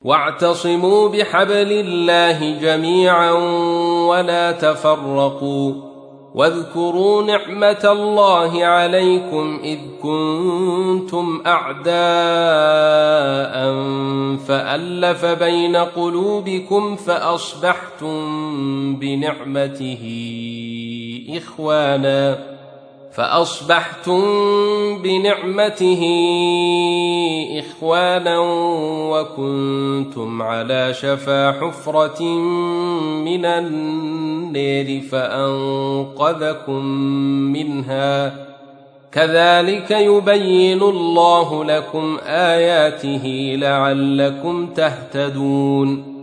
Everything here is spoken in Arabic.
واعتصموا بحبل الله جميعا ولا تفرقوا واذكروا نعمة الله عليكم إذ كنتم أعداء فألف بين قلوبكم فأصبحتم بنعمته إخوانا وكنتم على شفا حفرة من النار فأنقذكم منها كذلك يبين الله لكم آياته لعلكم تهتدون